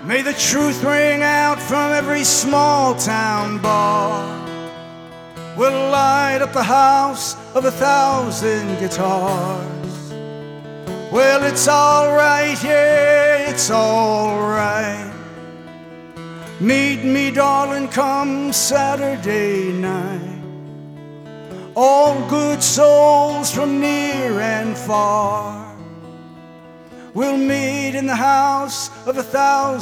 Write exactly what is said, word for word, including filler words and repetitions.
May the truth ring out from every small town bar. We'll light up the house of a thousand guitars. Well, it's all right, yeah, it's all right. Meet me, darling, come Saturday night. All good souls from near and far, we'll meet in the house of a thousand